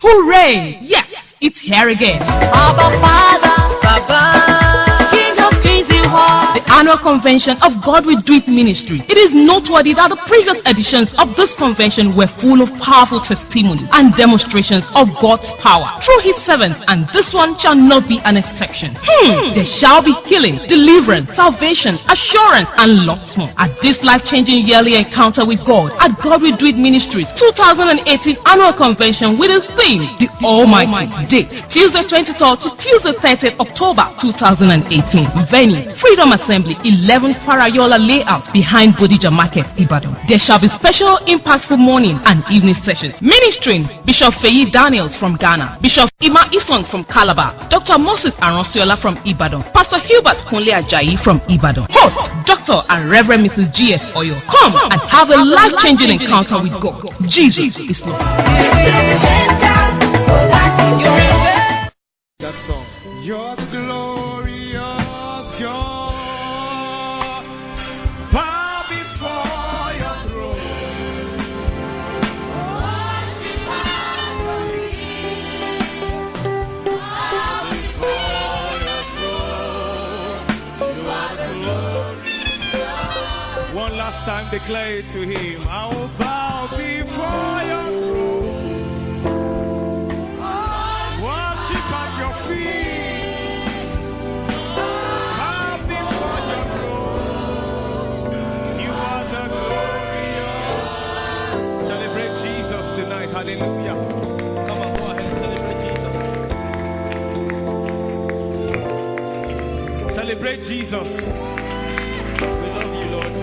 Hooray! Yes, it's here again. Abba Father, Baba, King of Kings, you are. The annual convention of God Will Do It Ministry. It is noteworthy that the previous editions of this convention were full of powerful testimonies and demonstrations of God's power through His servants, and this one shall not be an exception. There shall be healing, deliverance, salvation, assurance, and lots more at this life-changing yearly encounter with God at God Will Do It Ministries 2018 annual convention with the theme, The Almighty. Date, Tuesday 23rd to Tuesday 30th October 2018. Venue, Freedom Assembly, 11 Farayola Layout, behind Bodija Market, Ibadan. There shall be special impactful morning and evening sessions. Ministering, Bishop Feyi Daniels from Ghana, Bishop Ima Isong from Calabar, Dr. Moses Aronsiola from Ibadan, Pastor Hubert Kunle Ajayi from Ibadan. Host, Dr. and Reverend Mrs. G.F. Oyo. Come and have a life-changing encounter with God. Jesus is Lord. That song. You're the glorious God, bow before your throne. One last time declare it to him. I will bow before your throne. Worship at your feet. Bow before your throne. You are the glorious. Celebrate Jesus tonight. Hallelujah. Come on, go ahead. Celebrate Jesus. Celebrate Jesus. We love you, Lord.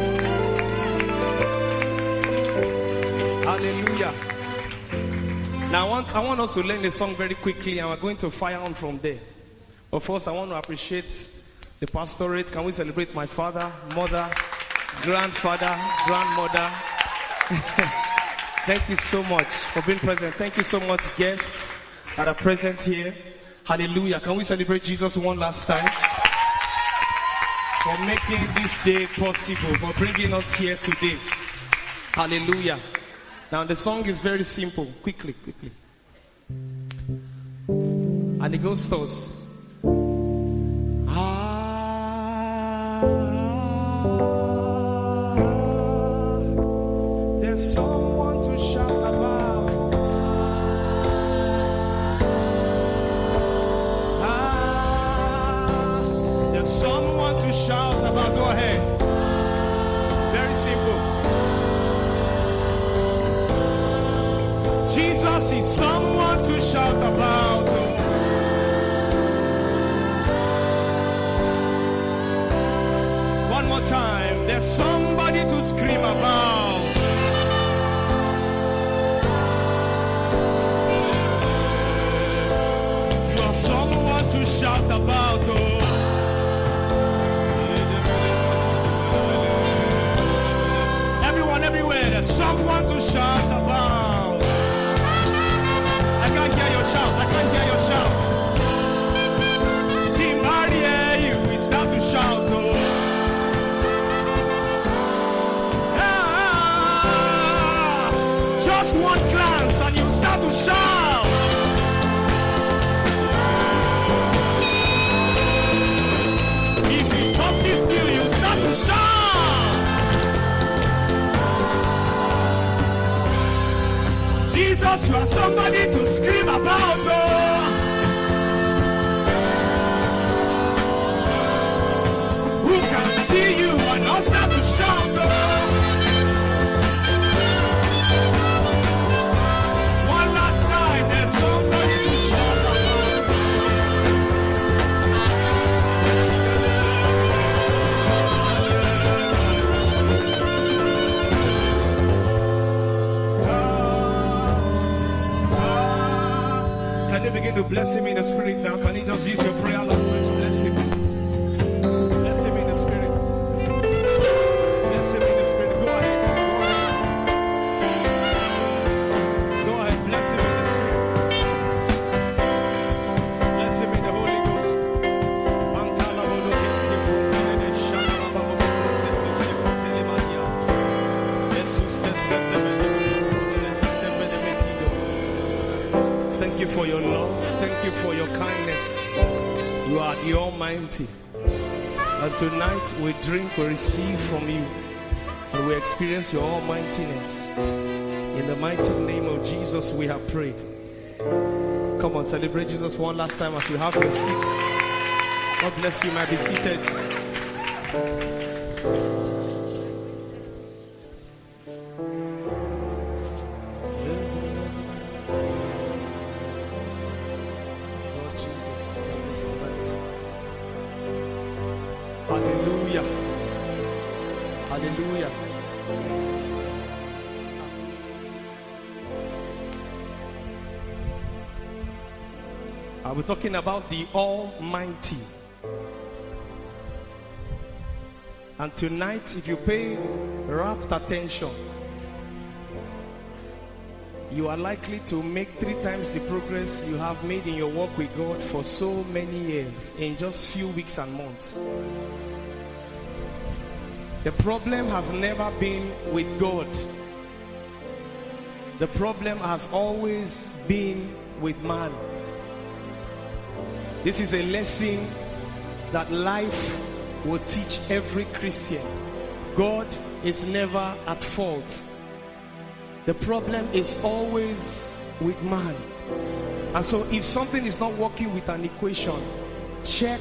Hallelujah. Now I want us to learn the song very quickly, and we're going to fire on from there. But first, I want to appreciate the pastorate. Can we celebrate my father, mother, grandfather, grandmother? Thank you so much for being present. Thank you so much, guests that are present here. Hallelujah. Can we celebrate Jesus one last time? For making this day possible, for bringing us here today. Hallelujah. Now the song is very simple. Quickly. And it goes thus. There's someone to shout about. There's someone to shout about. Go ahead. Very simple. Jesus is someone to shout about. One more time. There's somebody to scream about. You are someone to shout about. Everyone, everywhere. There's someone to shout about. I can't hear your shout. Team Maria, you start to shout. Just one glance and you start to shout. If you pop this deal, you start to shout. Jesus, you are somebody to scream about. Who can see you and not start to shout? One last time, there's somebody to shout about. Can you begin to bless him in the spirit now? Can you just use your prayer language to bless him? Bless him in the spirit. Bless him in the spirit. Go ahead. Go ahead. Bless him in the spirit. Bless him in the Holy Ghost. Thank you for your love. Thank you for your kindness. You are the Almighty. And tonight we drink, we receive from you. And we experience your almightiness. In the mighty name of Jesus we have prayed. Come on, celebrate Jesus one last time as you have your seat. God bless you. You might be seated. Hallelujah. Hallelujah. We're talking about the Almighty. And tonight, if you pay rapt attention, you are likely to make 3 times the progress you have made in your walk with God for so many years in just few weeks and months. The problem has never been with God. The problem has always been with man. This is a lesson that life will teach every Christian. God is never at fault. The problem is always with man. And so if something is not working with an equation, check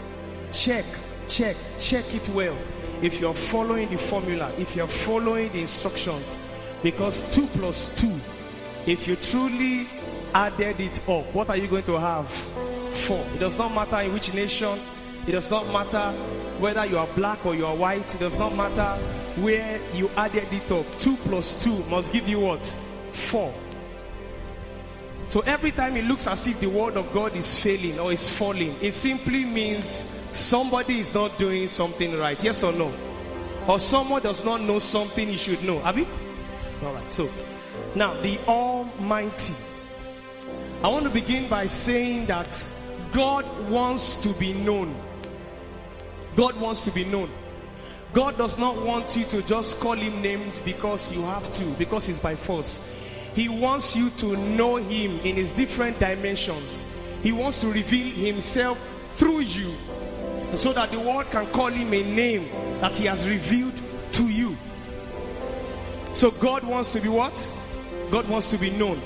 it well. If you're following the formula, if you're following the instructions, because 2 plus 2, if you truly added it up, what are you going to have? 4. It does not matter in which nation, it does not matter whether you are black or you are white, it does not matter where you added it up. 2 plus 2 must give you what? 4. So every time it looks as if the word of God is failing or is falling, it simply means somebody is not doing something right. Yes or no? Or someone does not know something he should know. Abi? Alright, so now the Almighty. I want to begin by saying that God wants to be known. God wants to be known. God does not want you to just call him names because you have to, because it's by force. He wants you to know him in his different dimensions. He wants to reveal himself through you, so that the world can call him a name that he has revealed to you. So God wants to be what? God wants to be known.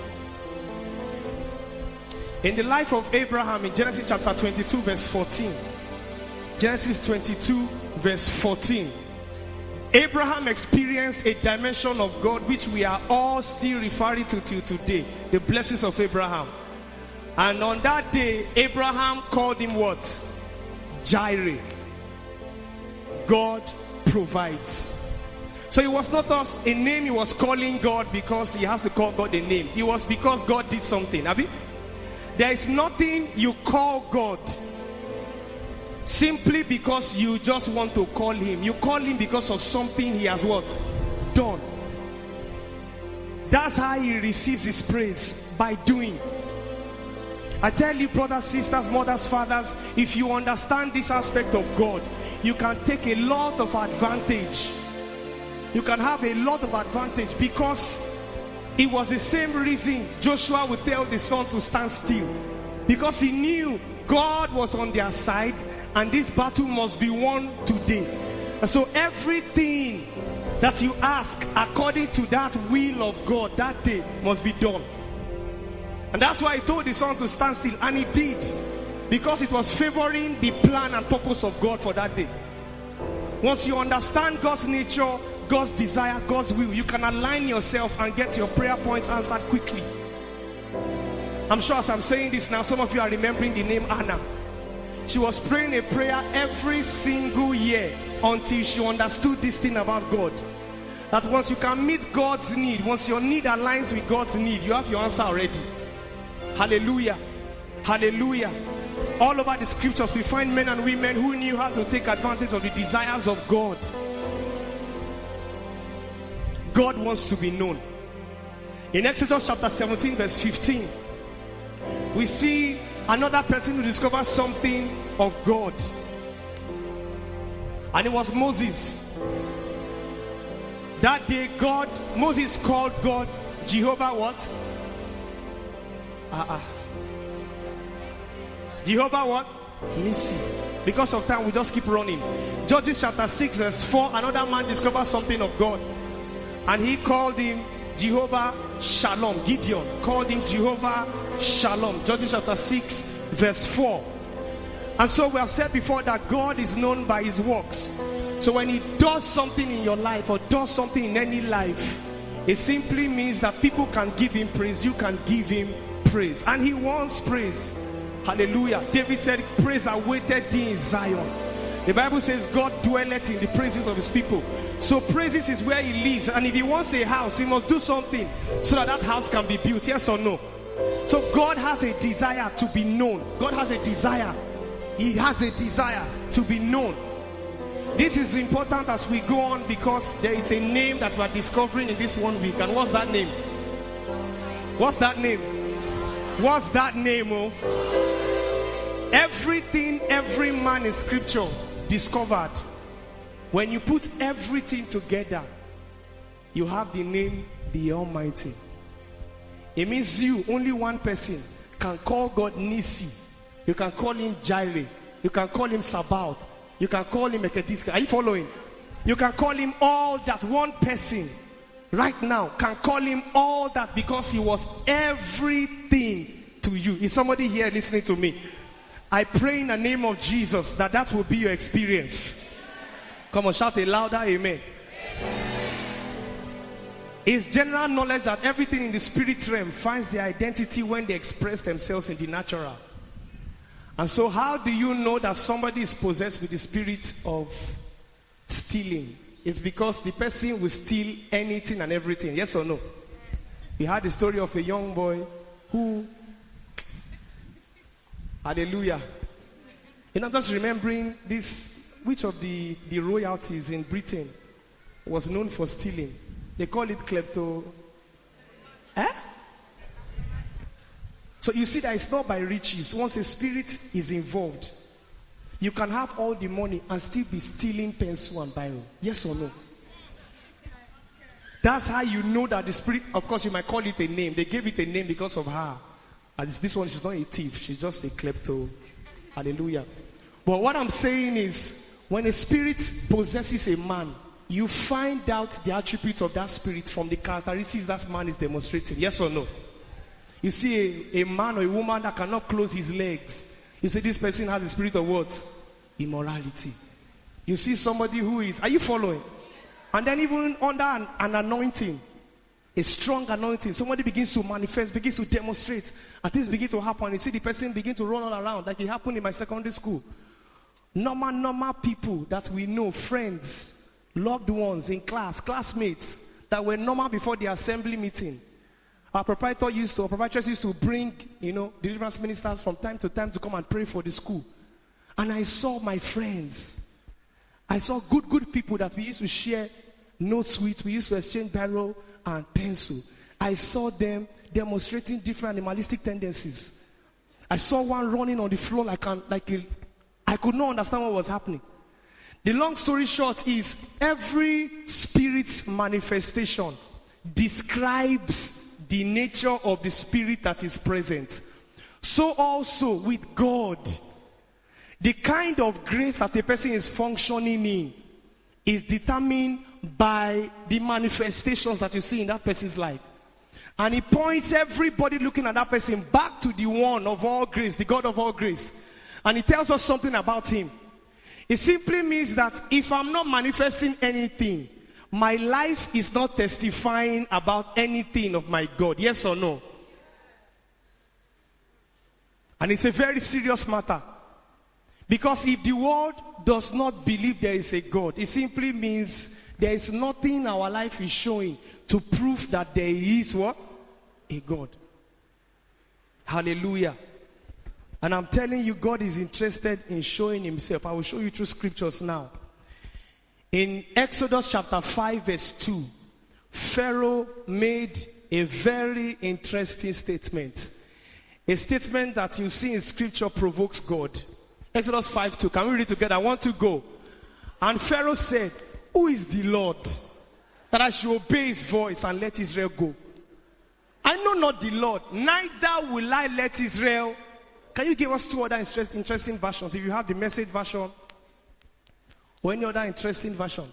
In the life of Abraham, in Genesis chapter 22 verse 14, Genesis 22 verse 14, Abraham experienced a dimension of God which we are all still referring to till today, the blessings of Abraham. And on that day, Abraham called him what? Jireh. God provides. So it was not us a name he was calling God because he has to call God a name. It was because God did something. Abi? There is nothing you call God simply because you just want to call him. You call him because of something he has what? Done. That's how he receives his praise, by doing. I tell you, brothers, sisters, mothers, fathers, if you understand this aspect of God, you can take a lot of advantage. You can have a lot of advantage, because it was the same reason Joshua would tell the sun to stand still, because he knew God was on their side and this battle must be won today. And so everything that you ask according to that will of God that day must be done. And that's why he told the sun to stand still, and he did, because it was favoring the plan and purpose of God for that day. Once you understand God's nature, God's desire, God's will, you can align yourself and get your prayer points answered quickly. I'm sure as I'm saying this now, some of you are remembering the name Anna. She was praying a prayer every single year until she understood this thing about God. That once you can meet God's need, once your need aligns with God's need, you have your answer already. Hallelujah. Hallelujah. All over the scriptures we find men and women who knew how to take advantage of the desires of God. God wants to be known. In Exodus chapter 17 verse 15, we see another person who discovers something of God. And it was Moses. That day Moses called God Jehovah what? Jehovah what? Nissi. Because of time, we just keep running. Judges chapter 6 verse 4. Another man discovered something of God, and he called him Jehovah Shalom. Gideon called him Jehovah Shalom. Judges chapter 6 verse 4. And so we have said before that God is known by his works. So when he does something in your life or does something in any life, it simply means that people can give him praise. You can give him praise. And he wants praise. Hallelujah. David said, praise awaited thee in Zion. The Bible says God dwelleth in the praises of his people. So praises is where he lives. And if he wants a house, he must do something so that that house can be built. Yes or no? So God has a desire to be known. God has a desire. He has a desire to be known. This is important as we go on, because there is a name that we are discovering in this 1 week. And what's that name? What's that name? What's that name? Oh? Everything every man in scripture discovered, when you put everything together, you have the name the Almighty. It means you, only one person, can call God Nissi. You can call him Jireh. You can call him Sabaoth. You can call him Ekediska. Are you following? You can call him all that. One person right now can call him all that, because he was everything to you. Is somebody here listening to me? I pray in the name of Jesus that that will be your experience. Come on, shout a louder amen. It's general knowledge that everything in the spirit realm finds their identity when they express themselves in the natural. And so how do you know that somebody is possessed with the spirit of stealing? It's because the person will steal anything and everything. Yes or no? We had the story of a young boy who, hallelujah. You know, I'm just remembering this, which of the royalties in Britain was known for stealing? They call it klepto. So you see that it's not by riches. Once a spirit is involved, you can have all the money and still be stealing pencil and biro. Yes or no? That's how you know that the spirit, of course you might call it a name. They gave it a name because of her. And this one, she's not a thief. She's just a klepto. Hallelujah. But what I'm saying is, when a spirit possesses a man, you find out the attributes of that spirit from the characteristics that man is demonstrating. Yes or no? You see a man or a woman that cannot close his legs. You say this person has the spirit of what? Immorality. You see somebody who is, are you following? And then even under an anointing, a strong anointing, somebody begins to manifest, begins to demonstrate, and things begin to happen. You see the person begin to run all around, like it happened in my secondary school. Normal people that we know, friends, loved ones in class, classmates, that were normal before the assembly meeting. Our proprietors used to bring, deliverance ministers from time to time to come and pray for the school. And I saw my friends. I saw good people that we used to share notes with. We used to exchange biro and pencil. I saw them demonstrating different animalistic tendencies. I saw one running on the floor I could not understand what was happening. The long story short is, every spirit manifestation describes the nature of the spirit that is present. So also with God, the kind of grace that a person is functioning in is determined by the manifestations that you see in that person's life. And he points everybody looking at that person back to the one of all grace, the God of all grace. And he tells us something about him. It simply means that if I'm not manifesting anything, my life is not testifying about anything of my God. Yes or no? And it's a very serious matter. Because if the world does not believe there is a God, it simply means there is nothing our life is showing to prove that there is what? A God. Hallelujah. And I'm telling you, God is interested in showing himself. I will show you through scriptures now. In Exodus chapter 5 verse 2, Pharaoh made a very interesting statement. A statement that you see in scripture provokes God. Exodus 5:2. Can we read together? I want to go. And Pharaoh said, "Who is the Lord, that I should obey his voice and let Israel go?" I know not the Lord, neither will I let Israel. Can you give us two other interesting versions? If you have the Message version or any other interesting version.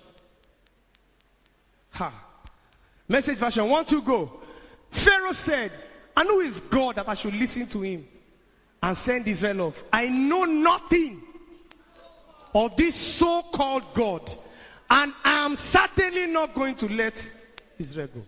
Message version, 1, 2, go. Pharaoh said, and who is God that I should listen to him and send Israel off? I know nothing of this so-called God, and I am certainly not going to let Israel go.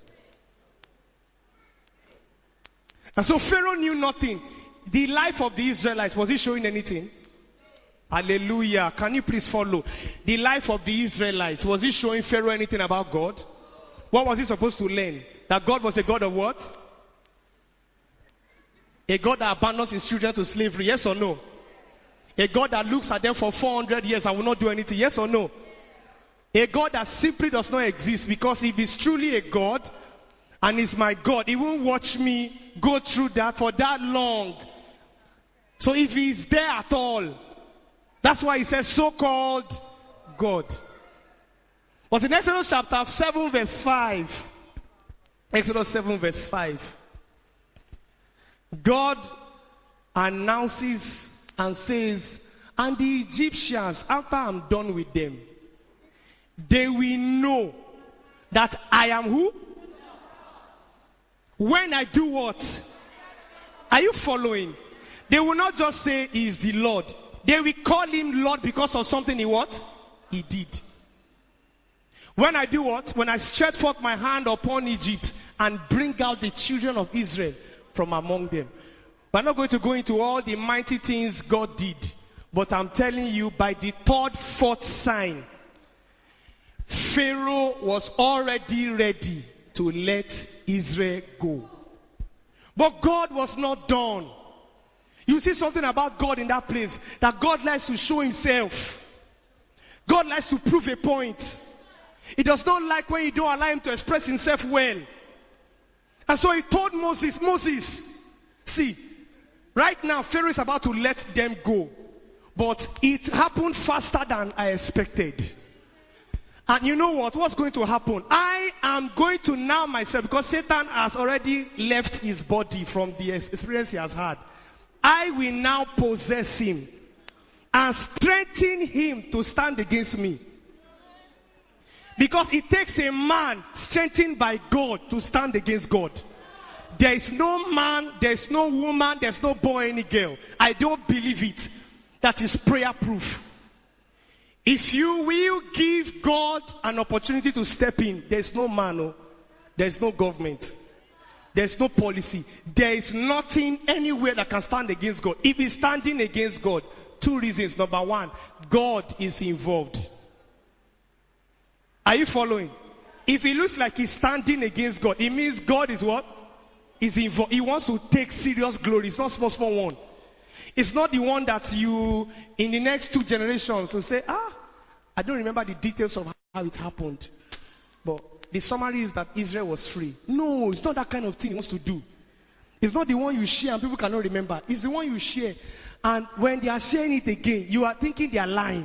And so Pharaoh knew nothing. The life of the Israelites, was he showing anything? Hallelujah. Can you please follow? The life of the Israelites, was he showing Pharaoh anything about God? What was he supposed to learn? That God was a God of what? A God that abandons his children to slavery, yes or no? A God that looks at them for 400 years and will not do anything, yes or no? A God that simply does not exist, because if he's truly a God and is my God, he won't watch me go through that for that long. So if he's there at all, that's why he says so-called God. But in Exodus chapter 7 verse 5, Exodus 7 verse 5, God announces and says, and the Egyptians, after I'm done with them, they will know that I am who? When I do what? Are you following? They will not just say he is the Lord. They will call him Lord because of something he what? He did. When I do what? When I stretch forth my hand upon Egypt and bring out the children of Israel from among them. We're not going to go into all the mighty things God did. But I'm telling you, by the third, fourth sign, Pharaoh was already ready to let Israel go. But God was not done. You see something about God in that place, that God likes to show himself. God likes to prove a point. He does not like when you don't allow him to express himself well. And so he told Moses, see, right now Pharaoh is about to let them go. But it happened faster than I expected. And you know what? What's going to happen? I am going to now myself, because Satan has already left his body from the experience he has had. I will now possess him and strengthen him to stand against me. Because it takes a man strengthened by God to stand against God. There is no man, there is no woman, there is no boy, any girl. I don't believe it. That is prayer proof. If you will give God an opportunity to step in, there is no man, there is no government, there is no policy, there is nothing anywhere that can stand against God. If he's standing against God, two reasons. Number one, God is involved. Are you following? If it looks like he's standing against God, it means God is what? Is involved. He wants to take serious glory. It's not small one. It's not the one that you, in the next 2 generations, will say, I don't remember the details of how it happened. But the summary is that Israel was free. No, it's not that kind of thing he wants to do. It's not the one you share and people cannot remember. It's the one you share. And when they are sharing it again, you are thinking they are lying.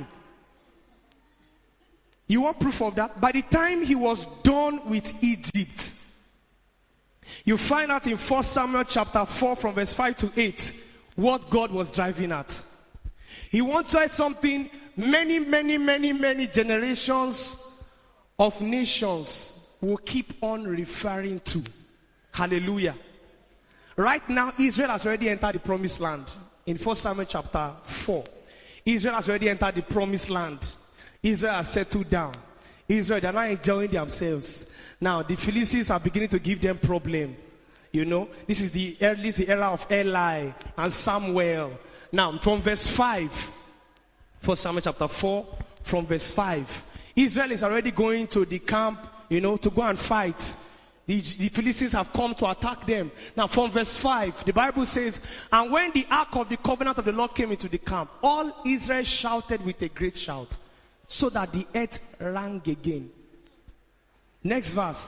You want proof of that? By the time he was done with Egypt, you find out in 1 Samuel chapter 4 from verse 5 to 8, what God was driving at. He wanted something many generations of nations will keep on referring to. Hallelujah. Right now, Israel has already entered the promised land. In 1 Samuel chapter 4, Israel has already entered the promised land. Israel has settled down. Israel, they're not enjoying themselves. Now, the Philistines are beginning to give them problem. You know, this is the era of Eli and Samuel. Now, from verse 5, 1 Samuel chapter 4, from verse 5, Israel is already going to the camp, you know, to go and fight. The Philistines have come to attack them. Now, from verse 5, the Bible says, and when the ark of the covenant of the Lord came into the camp, all Israel shouted with a great shout, so that the earth rang again. Next verse.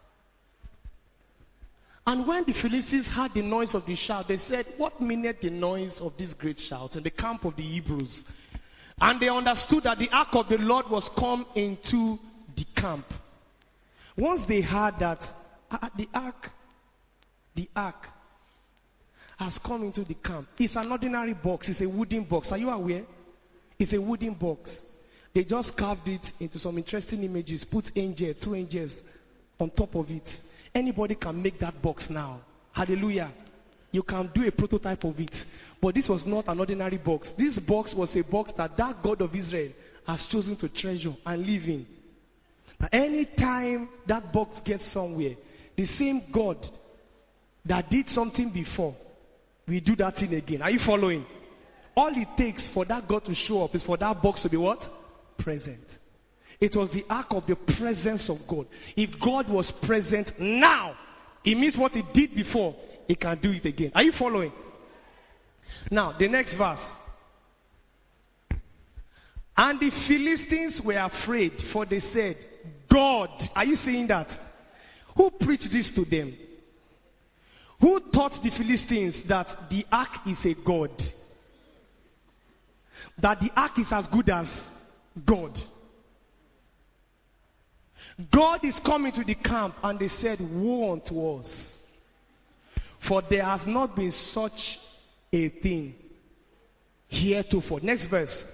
And when the Philistines heard the noise of the shout, they said, what meaneth the noise of this great shout in the camp of the Hebrews? And they understood that the ark of the Lord was come into the camp. Once they heard that the ark the ark, has come into the camp. It's an ordinary box. It's a wooden box. Are you aware? It's a wooden box. They just carved it into some interesting images, put angels, 2 angels on top of it. Anybody can make that box now. Hallelujah. You can do a prototype of it. But this was not an ordinary box. This box was a box that God of Israel has chosen to treasure and live in. Now, anytime that box gets somewhere, the same God that did something before will do that thing again. Are you following? All it takes for that God to show up is for that box to be what? Present. It was the ark of the presence of God. If God was present now, it means what he did before, he can do it again. Are you following? Now, the next verse. And the Philistines were afraid, for they said, God. Are you seeing that? Who preached this to them? Who taught the Philistines that the ark is a god? That the ark is as good as God. God is coming to the camp, and they said, woe unto us, for there has not been such a thing heretofore. Next verse.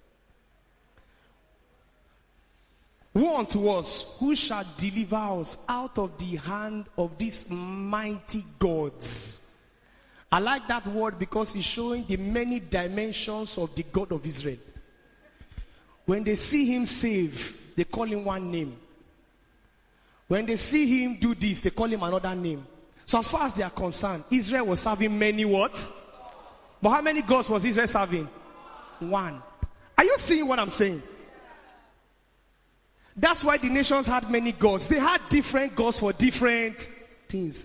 Woe unto us, who shall deliver us out of the hand of these mighty gods? I like that word because it's showing the many dimensions of the God of Israel. When they see him save, they call him one name. When they see him do this, they call him another name. So as far as they are concerned, Israel was serving many what? But how many gods was Israel serving? One. Are you seeing what I'm saying? That's why the nations had many gods. They had different gods for different things.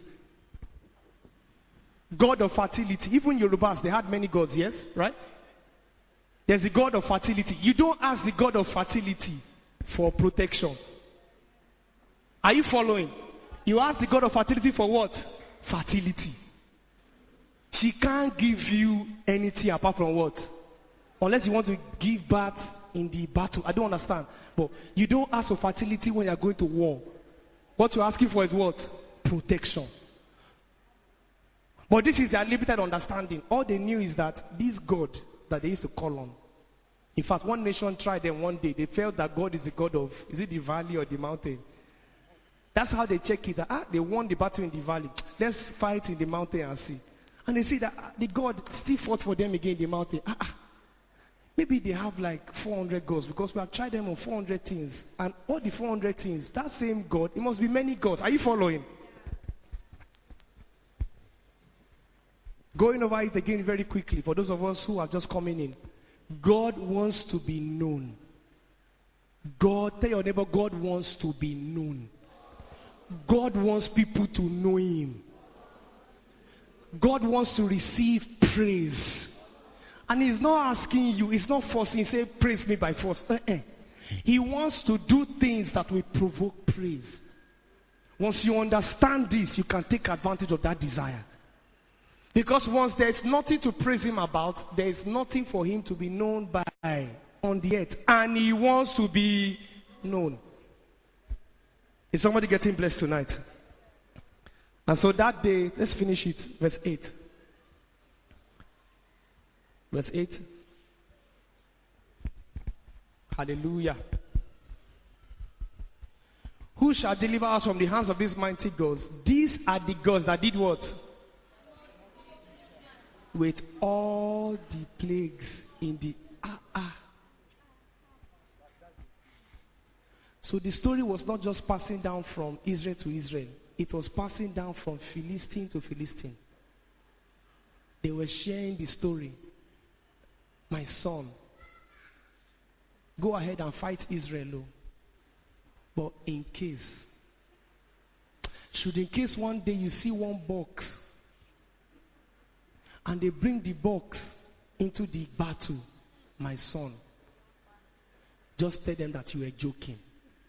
God of fertility. Even Yorubas, they had many gods, yes? Right? There's the God of fertility. You don't ask the God of fertility for protection. Are you following? You ask the God of fertility for what? Fertility. She can't give you anything apart from what? Unless you want to give birth in the battle. I don't understand. But you don't ask for fertility when you are going to war. What you're asking for is what? Protection. But this is their limited understanding. All they knew is that this God that they used to call on. In fact, one nation tried them one day. They felt that God is the God of, is it the valley or the mountain? That's how they check it. They won the battle in the valley. Let's fight in the mountain and see. And they see that the God still fought for them again in the mountain. Maybe they have like 400 gods because we have tried them on 400 things. And all the 400 things, that same God, it must be many gods. Are you following? Going over it again very quickly for those of us who are just coming in. God wants to be known. God, tell your neighbor, God wants to be known. God wants people to know him. God wants to receive praise. And he's not asking you, he's not forcing, say, praise me by force. He wants to do things that will provoke praise. Once you understand this, you can take advantage of that desire. Because once there's nothing to praise him about, there's nothing for him to be known by on the earth. And he wants to be known. Is somebody getting blessed tonight? And so that day, let's finish it. Verse 8. Verse 8. Hallelujah. Who shall deliver us from the hands of these mighty gods? These are the gods that did what? With all the plagues in the So the story was not just passing down from Israel to Israel. It was passing down from Philistine to Philistine. They were sharing the story. My son, go ahead and fight Israel. But in case, should in case one day you see one box and they bring the box into the battle, my son, just tell them that you were joking.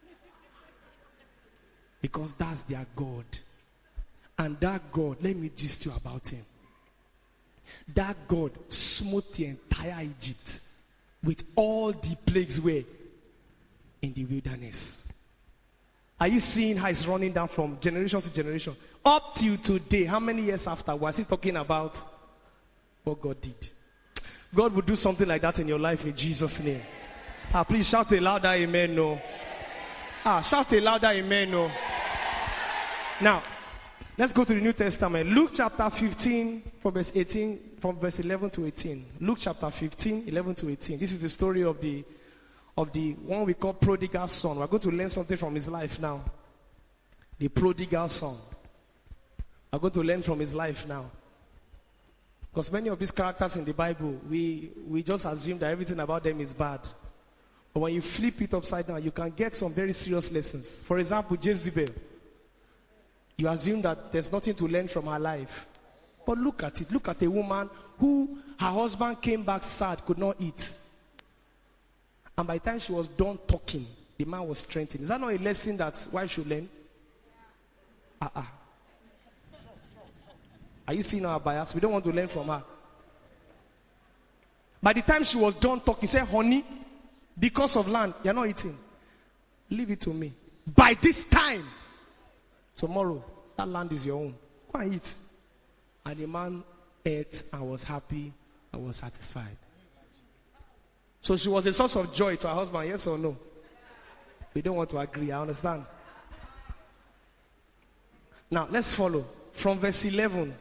Because that's their God. And that God, let me gist you about him. That God smote the entire Egypt with all the plagues were in the wilderness. Are you seeing how it's running down from generation to generation? Up till today, how many years after, we're still talking about what God did? God will do something like that in your life in Jesus' name. Please shout a louder amen, no. Shout a louder amen, no. Now, let's go to the New Testament. Luke chapter 15, from verse 18, from verse 11 to 18. Luke chapter 15, 11 to 18. This is the story of the one we call prodigal son. We're going to learn something from his life now. The prodigal son. We're going to learn from his life now. Because many of these characters in the Bible, we just assume that everything about them is bad. But when you flip it upside down, you can get some very serious lessons. For example, Jezebel. You assume that there's nothing to learn from her life. But look at it. Look at a woman who her husband came back sad, could not eat. And by the time she was done talking, the man was strengthened. Is that not a lesson that wife should learn? Are you seeing our bias? We don't want to learn from her. By the time she was done talking, she said, honey, because of land, you're not eating. Leave it to me. By this time, tomorrow, that land is your own. Go and eat. And the man ate and was happy and was satisfied. So she was a source of joy to her husband, yes or no? We don't want to agree, I understand. Now, let's follow. From verse 11.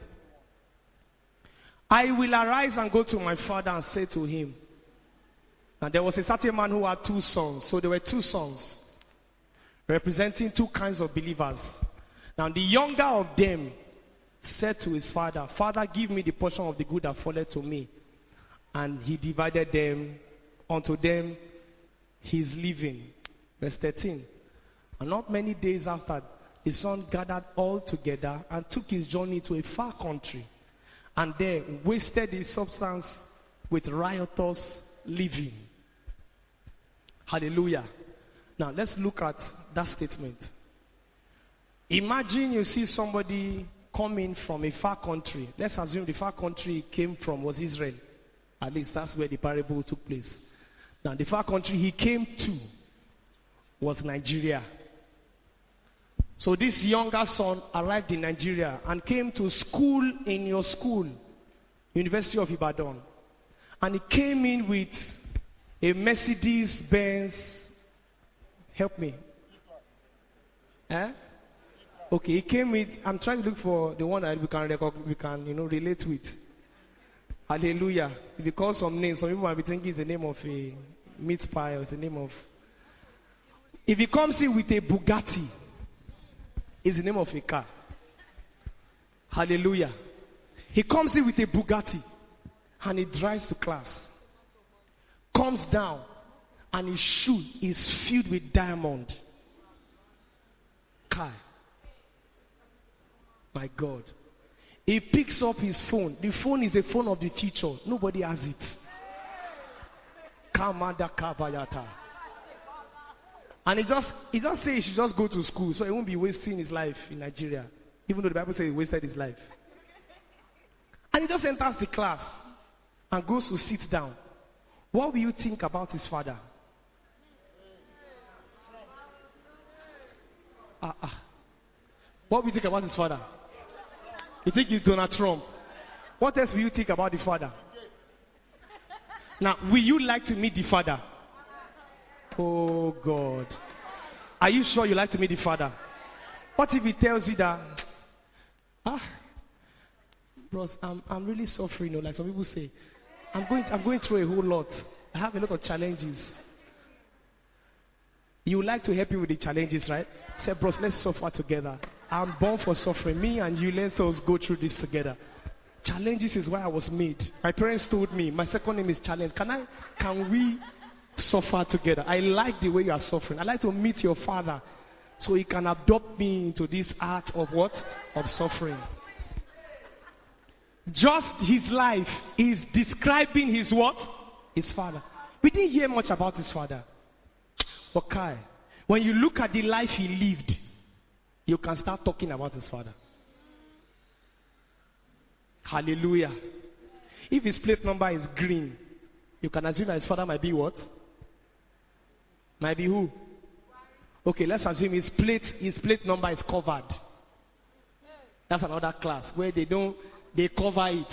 I will arise and go to my father and say to him. And there was a certain man who had 2 sons. So there were 2 sons, representing 2 kinds of believers. Now the younger of them said to his father, Father, give me the portion of the good that falleth to me. And he divided them unto them his living. Verse 13. And not many days after, his son gathered all together and took his journey to a far country, and there wasted his substance with riotous living. Hallelujah. Now let's look at that statement. Imagine you see somebody coming from a far country. Let's assume the far country he came from was Israel. At least that's where the parable took place. Now the far country he came to was Nigeria. So this younger son arrived in Nigeria and came to school in your school, University of Ibadan. And he came in with a Mercedes Benz. Help me. Okay, he came with, I'm trying to look for the one that we can relate with. Hallelujah. If you call some names, some people might be thinking it's the name of a meat pie or it's the name of. If he comes in with a Bugatti, it's the name of a car. Hallelujah. He comes in with a Bugatti and he drives to class. Comes down and his shoe is filled with diamond. Car. My God. He picks up his phone. The phone is a phone of the future. Nobody has it. Kamada Kabayata. And he just says he should just go to school so he won't be wasting his life in Nigeria. Even though the Bible says he wasted his life. And he just enters the class and goes to sit down. What will you think about his father? What will you think about his father? You think he's Donald Trump? What else will you think about the father? Now, will you like to meet the father? Oh God. Are you sure you like to meet the father? What if he tells you that, bros, I'm really suffering, like some people say. I'm going through a whole lot. I have a lot of challenges. You would like to help me with the challenges, right? Say, bros, let's suffer together. I'm born for suffering. Me and you, let us go through this together. Challenges is why I was made. My parents told me, my second name is Challenge. Can we suffer together? I like the way you are suffering. I like to meet your father so he can adopt me into this art of what? Of suffering. Just his life is describing his what? His father. We didn't hear much about his father. Okay. When you look at the life he lived, you can start talking about his father. Hallelujah. If his plate number is green, you can assume that his father might be what? Might be who? Okay, let's assume his plate number is covered. That's another class where they cover it.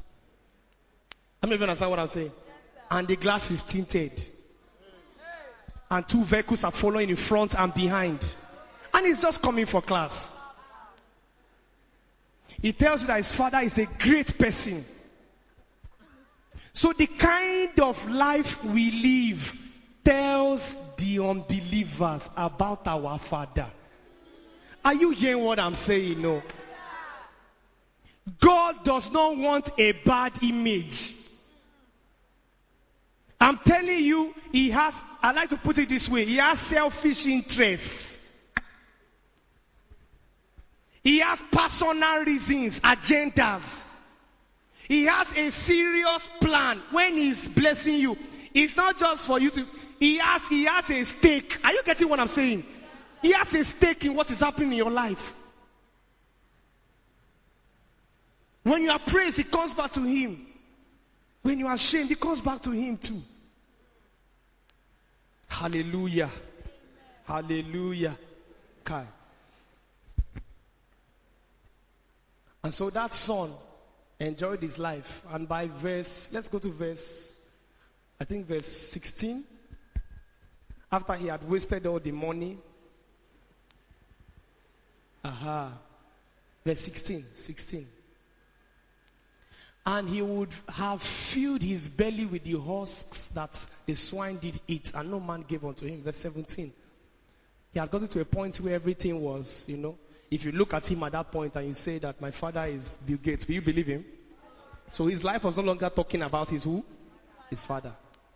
I don't even understand what I'm saying. And the glass is tinted. And 2 vehicles are following in front and behind. And he's just coming for class. He tells you that his father is a great person. So the kind of life we live tells the unbelievers about our father. Are you hearing what I'm saying? No. God does not want a bad image. I'm telling you, I like to put it this way, he has selfish interests. He has personal reasons, agendas. He has a serious plan. When he's blessing you, it's not just for you to, he has a stake. Are you getting what I'm saying? He has a stake in what is happening in your life. When you are praised, it comes back to him. When you are ashamed, it comes back to him too. Hallelujah. Hallelujah. Kai. And so that son enjoyed his life. And by let's go to verse 16. After he had wasted all the money. Verse 16. And he would have filled his belly with the husks that the swine did eat, and no man gave unto him. Verse 17. He had gotten to a point where everything was, if you look at him at that point and you say that my father is Bill Gates, will you believe him? So his life was no longer talking about his who? His father.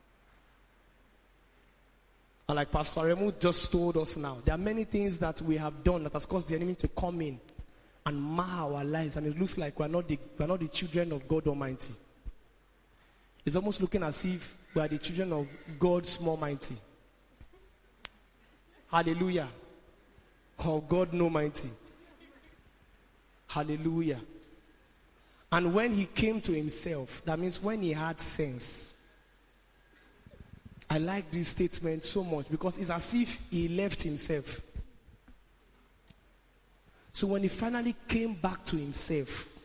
And like Pastor Remu just told us now, there are many things that we have done that has caused the enemy to come in and mar our lives, and it looks like we're not the children of God Almighty. It's almost looking as if we are the children of God Small Mighty. Hallelujah. Or God No Mighty. Hallelujah. And when he came to himself, that means when he had sense. I like this statement so much because it's as if he left himself. So when he finally came back to himself,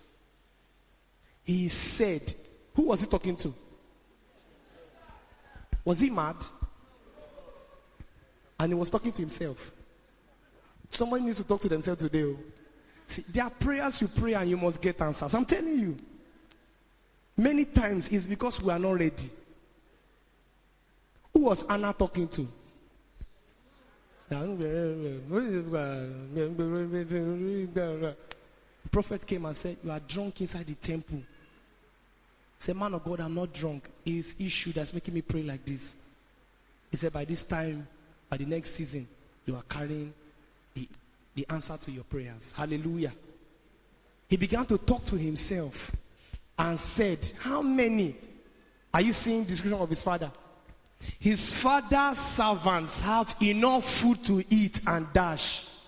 he said, who was he talking to? Was he mad? And he was talking to himself. Somebody needs to talk to themselves today. See, there are prayers you pray and you must get answers. I'm telling you. Many times it's because we are not ready. Who was Anna talking to? The prophet came and said, you are drunk inside the temple. He said, man of God, I'm not drunk. It's issue that's making me pray like this. He said, by this time, by the next season, you are carrying the answer to your prayers. Hallelujah. He began to talk to himself and said, how many are you seeing the description of his father? His father's servants have enough food to eat and dash.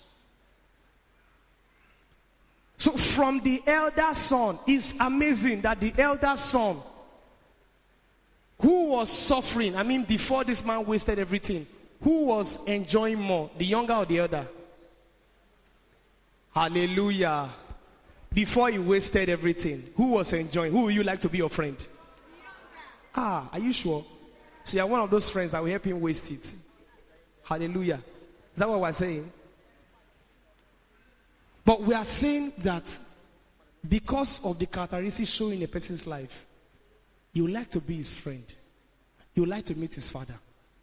So from the elder son, it's amazing that the elder son who was suffering, before this man wasted everything, who was enjoying more, the younger or the elder? Hallelujah. Before he wasted everything, who was enjoying? Who would you like to be your friend? Are you sure? So you are one of those friends that will help him waste it. Hallelujah. Is that what we're saying? But we are saying that because of the characteristics shown in a person's life, you would like to be his friend. You would like to meet his father.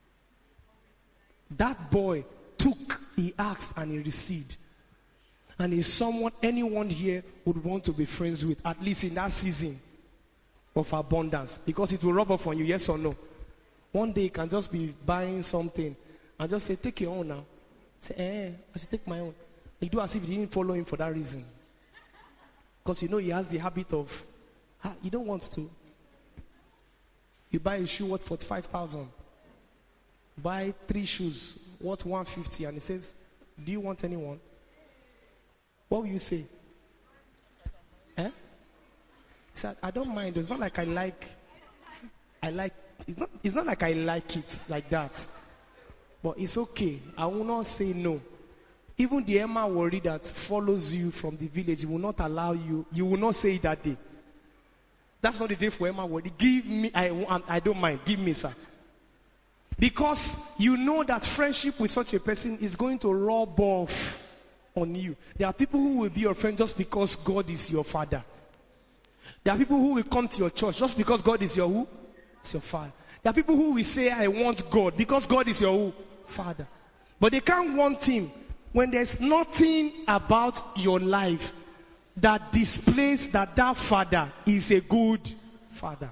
That boy he asked and he received. And is someone, anyone here would want to be friends with, at least in that season of abundance. Because it will rub off on you, yes or no? One day you can just be buying something and just say, take your own now. Say, I should take my own. You do as if you didn't follow him for that reason. Because he has the habit of, you don't want to. You buy a shoe worth 45,000. Buy 3 shoes worth 150, and he says, do you want anyone? What will you say? He said, I don't mind. It's not like it's not like I like it like that. But it's okay. I will not say no. Even the Emma worry that follows you from the village will not allow you. You will not say it that day. That's not the day for Emma worry. Give me, I don't mind. Give me, sir. Because you know that friendship with such a person is going to rub off on you. There are people who will be your friend just because God is your father. There are people who will come to your church just because God is your who? It's your father. There are people who will say, I want God because God is your who? Father. But they can't want him when there's nothing about your life that displays that that father is a good father.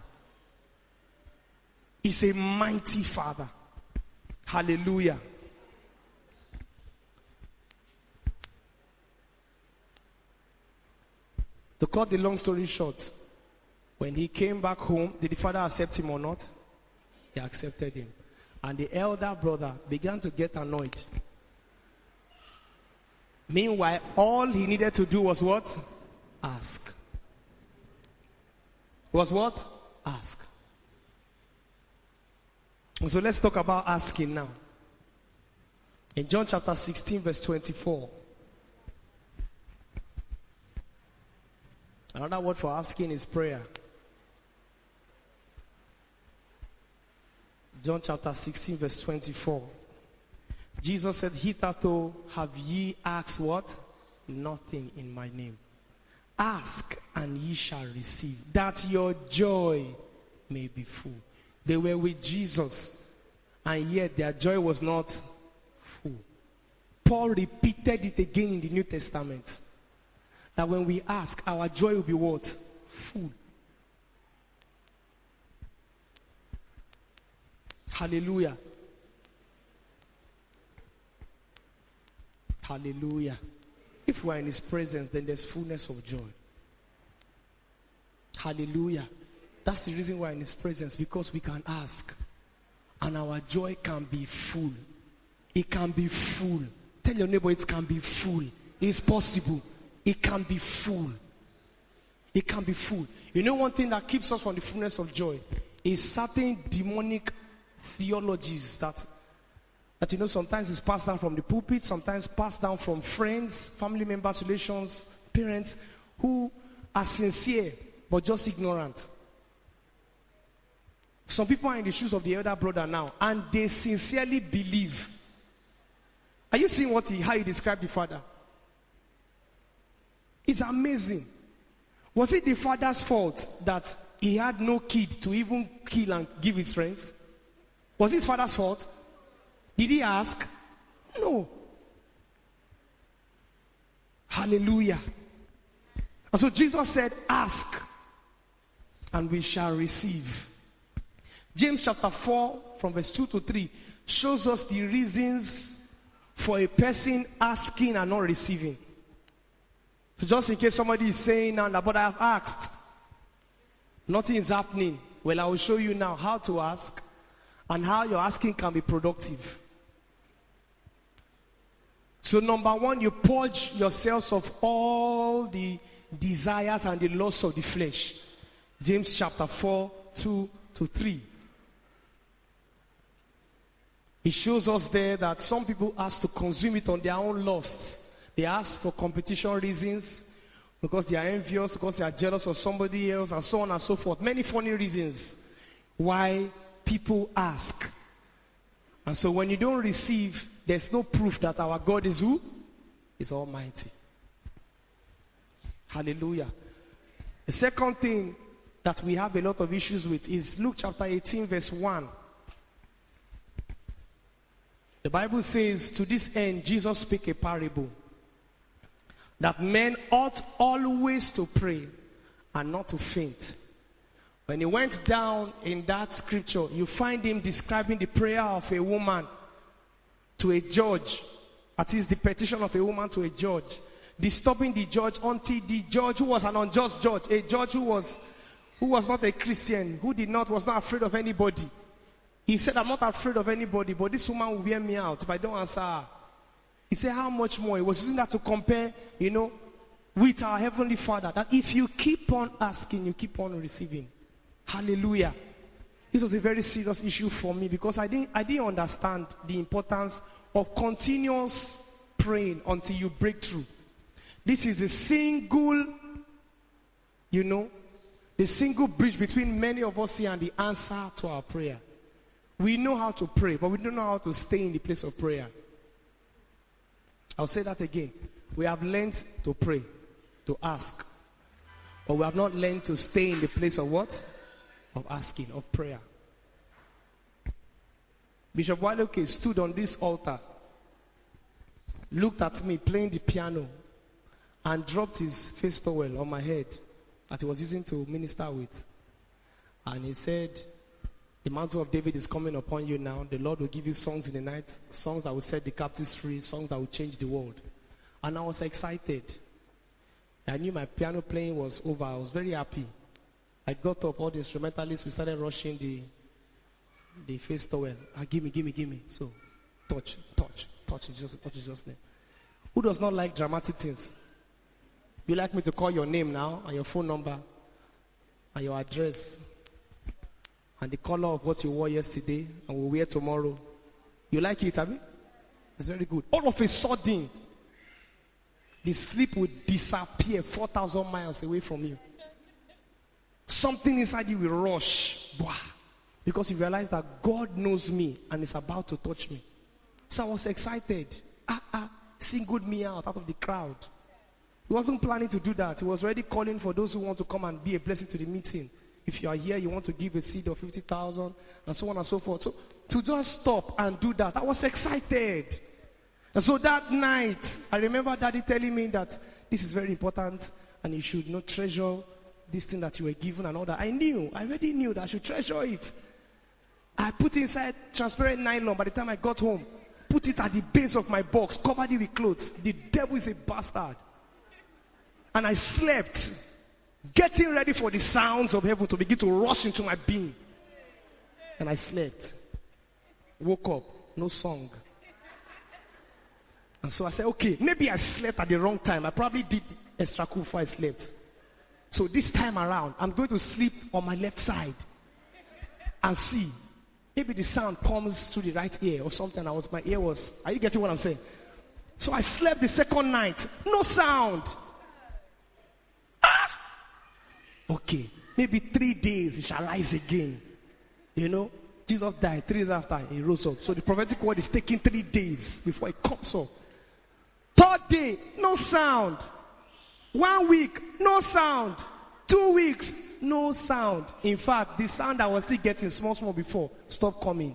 Is a mighty father. Hallelujah. To cut the long story short, when he came back home, did the father accept him or not? He accepted him. And the elder brother began to get annoyed. Meanwhile, all he needed to do was what? Ask. Was what? Ask. So let's talk about asking now. In John chapter 16, verse 24. Another word for asking is prayer. John chapter 16, verse 24. Jesus said, hitherto have ye asked what? Nothing in my name. Ask and ye shall receive, that your joy may be full. They were with Jesus, and yet their joy was not full. Paul repeated it again in the New Testament. That when we ask, our joy will be what? Full. Hallelujah. Hallelujah. If we are in his presence, then there's fullness of joy. Hallelujah. That's the reason we're in his presence, because we can ask. And our joy can be full. It can be full. Tell your neighbor it can be full. It's possible. It can be full. It can be full. You know one thing that keeps us from the fullness of joy is certain demonic theologies that you know sometimes is passed down from the pulpit, sometimes passed down from friends, family members, relations, parents who are sincere but just ignorant. Some people are in the shoes of the elder brother now, and they sincerely believe. Are you seeing how he described the father? It's amazing. Was it the father's fault that he had no kid to even kill and give his friends? Was it his father's fault? Did he ask? No. Hallelujah. And so Jesus said, ask and we shall receive. James chapter 4 from verse 2 to 3 shows us the reasons for a person asking and not receiving. So just in case somebody is saying now, but I have asked, nothing is happening. Well, I will show you now how to ask and how your asking can be productive. So number one, you purge yourselves of all the desires and the lusts of the flesh. James chapter 4, 2 to 3. It shows us there that some people ask to consume it on their own lusts. They ask for competition reasons, because they are envious, because they are jealous of somebody else, and so on and so forth. Many funny reasons why people ask. And so when you don't receive, there's no proof that our God is who? Is almighty. Hallelujah. The second thing that we have a lot of issues with is Luke chapter 18 verse 1. The Bible says, to this end Jesus spake a parable, that men ought always to pray and not to faint. When he went down in that scripture, you find him describing the prayer of a woman to a judge. That is the petition of a woman to a judge, disturbing the judge until the judge, who was an unjust judge, a judge who was not a Christian, who was not afraid of anybody. He said, I'm not afraid of anybody, but this woman will wear me out if I don't answer her. He said, how much more? He was using that to compare, with our Heavenly Father, that if you keep on asking, you keep on receiving. Hallelujah. This was a very serious issue for me because I didn't understand the importance of continuous praying until you break through. This is the single bridge between many of us here and the answer to our prayer. We know how to pray, but we don't know how to stay in the place of prayer. I'll say that again. We have learned to pray, to ask. But we have not learned to stay in the place of what? Of asking, of prayer. Bishop Waloke stood on this altar, looked at me playing the piano, and dropped his face towel on my head that he was using to minister with. And he said, the mantle of David is coming upon you now. The Lord will give you songs in the night, songs that will set the captives free, songs that will change the world. And I was excited. I knew my piano playing was over. I was very happy. I got up, all the instrumentalists, we started rushing the face towel. Give me. So, touch in Jesus' name. Who does not like dramatic things? You like me to call your name now, and your phone number, and your address, and the color of what you wore yesterday, and will wear tomorrow. You like it, Abby? It's very good. All of a sudden, the sleep will disappear 4,000 miles away from you. Something inside you will rush. Because you realize that God knows me and is about to touch me. So I was excited. Singled me out of the crowd. He wasn't planning to do that. He was already calling for those who want to come and be a blessing to the meeting. If you are here, you want to give a seed of 50,000 and so on and so forth. So to just stop and do that, I was excited. And so that night, I remember Daddy telling me that this is very important and you should not treasure this thing that you were given and all that. I already knew that I should treasure it. I put it inside transparent nylon by the time I got home. Put it at the base of my box, covered it with clothes. The devil is a bastard. And I slept, getting ready for the sounds of heaven to begin to rush into my being. And I slept. Woke up, no song. And so I said, okay, maybe I slept at the wrong time. I probably did extra cool before I slept. So this time around, I'm going to sleep on my left side and see. Maybe the sound comes through the right ear or something. My ear was, are you getting what I'm saying? So I slept the second night. No sound. Okay, maybe 3 days he shall rise again. Jesus died 3 days after he rose up. So the prophetic word is taking 3 days before it comes up. 3rd day, no sound. 1 week, no sound. 2 weeks, no sound. In fact, the sound I was still getting small before stopped coming.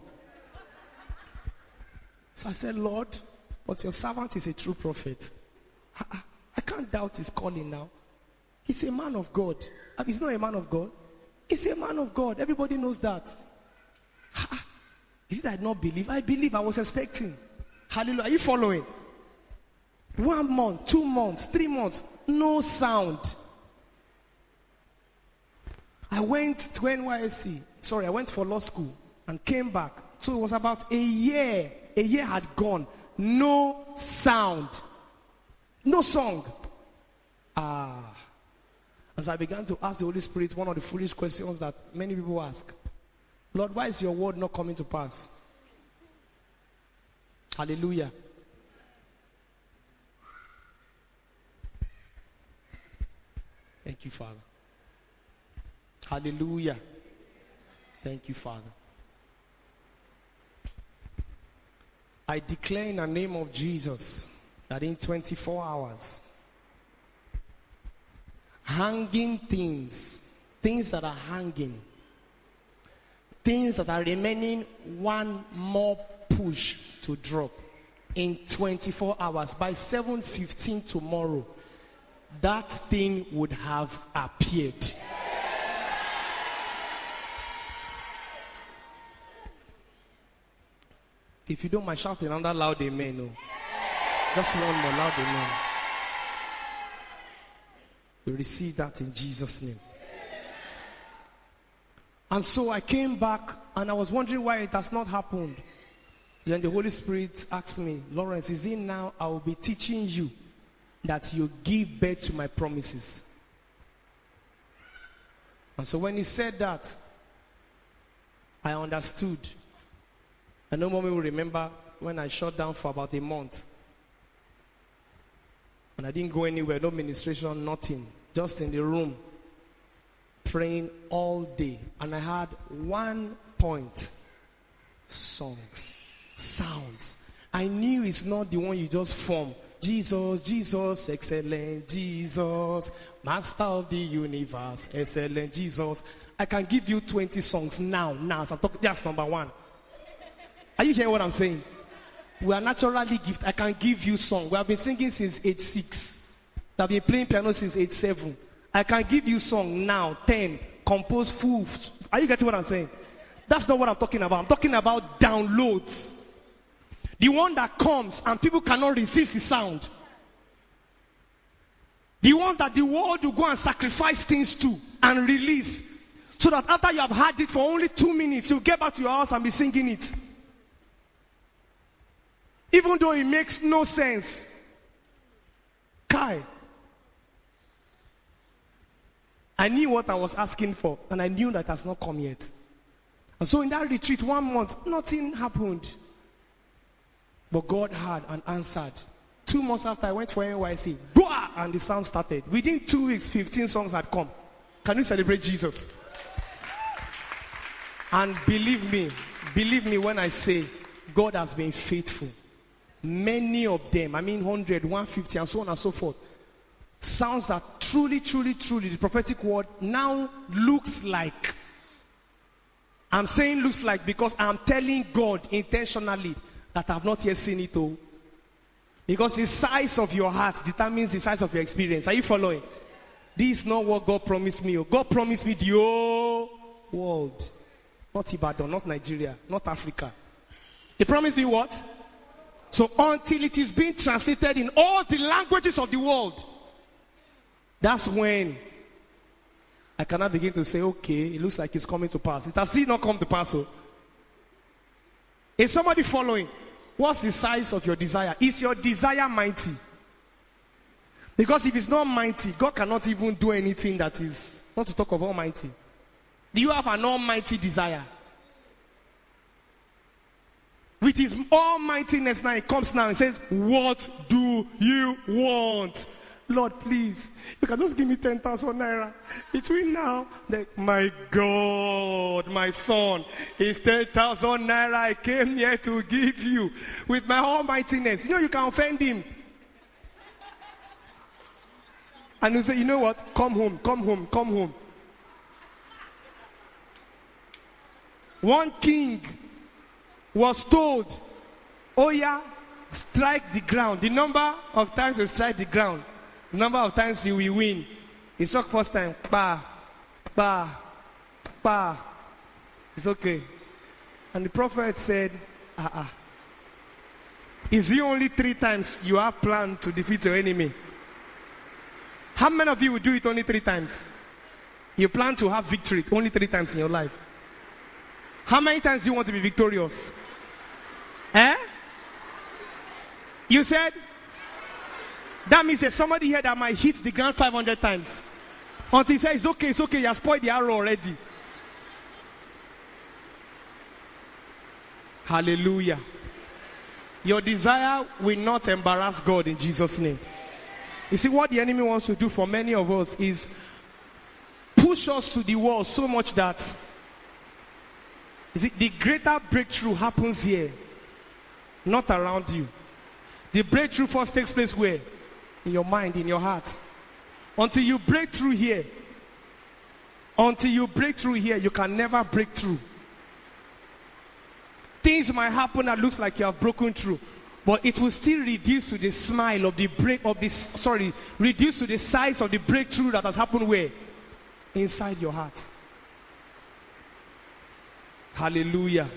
So I said, Lord, but your servant is a true prophet. I can't doubt his calling now. He's a man of God. He's not a man of God. He's a man of God. Everybody knows that. Is it I not believe? I believe. I was expecting. Hallelujah. Are you following? 1 month, 2 months, 3 months. No sound. I went to NYSC. I went for law school and came back. So it was about a year. A year had gone. No sound. No song. As I began to ask the Holy Spirit one of the foolish questions that many people ask. Lord, why is your word not coming to pass? Hallelujah. Thank you, Father. Hallelujah. Thank you, Father. I declare in the name of Jesus that in 24 hours, hanging things that are hanging, things that are remaining, one more push to drop in 24 hours. By 7:15 tomorrow, that thing would have appeared. If you don't mind, shout another loud amen. No. Just one more loud amen. We receive that in Jesus' name. And so I came back and I was wondering why it has not happened. Then the Holy Spirit asked me, Lawrence, is it now I will be teaching you that you give birth to my promises? And so when he said that, I understood. I know mommy will remember when I shut down for about a month. And I didn't go anywhere, no ministration, nothing. Just in the room, praying all day. And I had 1 point. Songs, sounds. I knew it's not the one you just form. Jesus, Jesus, excellent Jesus, Master of the universe, excellent Jesus. I can give you 20 songs now. So I'm talking, that's number one. Are you hearing what I'm saying? We are naturally gifted. I can give you songs. We have been singing since age 6. I've been playing piano since age 7. I can give you song now, 10, compose full. Are you getting what I'm saying? That's not what I'm talking about. I'm talking about downloads. The one that comes and people cannot resist the sound. The one that the world will go and sacrifice things to and release. So that after you have had it for only 2 minutes, you'll get back to your house and be singing it. Even though it makes no sense. Kai. I knew what I was asking for, and I knew that has not come yet. And so in that retreat, 1 month, nothing happened. But God heard and answered. 2 months after, I went for NYC. Boah! And the sound started. Within 2 weeks, 15 songs had come. Can you celebrate Jesus? And believe me when I say God has been faithful. Many of them, 100, 150, and so on and so forth. Sounds that truly, the prophetic word now looks like. I'm saying looks like because I'm telling God intentionally that I've not yet seen it all. Because the size of your heart determines the size of your experience. Are you following? This is not what God promised me. God promised me the whole world. Not Ibadan, not Nigeria, not Africa. He promised me what? So until it is being translated in all the languages of the world, that's when I cannot begin to say, okay, it looks like it's coming to pass. It has still not come to pass. So. Is somebody following? What's the size of your desire? Is your desire mighty? Because if it's not mighty, God cannot even do anything that is, not to talk of almighty. Do you have an almighty desire? With his almightiness now, it comes now and says, what do you want? Lord, please, you can just give me 10,000 naira. Between now, my God, my son, it's 10,000 naira I came here to give you with my almightiness. You know you can offend him. And you say, you know what? Come home. One king was told, oh yeah, strike the ground. The number of times you strike the ground, the number of times you will win. He struck first time, pa. It's okay. And the prophet said, Is it only 3 times you have planned to defeat your enemy? How many of you will do it only 3 times? You plan to have victory only 3 times in your life. How many times do you want to be victorious? You said? That means there's somebody here that might hit the ground 500 times. Until he says, it's okay, you have spoiled the arrow already. Hallelujah. Your desire will not embarrass God in Jesus' name. You see, what the enemy wants to do for many of us is push us to the wall so much that the greater breakthrough happens here, not around you. The breakthrough first takes place where? In your mind, in your heart. Until you break through here, you can never break through. Things might happen that looks like you have broken through, but it will still reduce to the smile of the reduce to the size of the breakthrough that has happened where? Inside your heart. Hallelujah.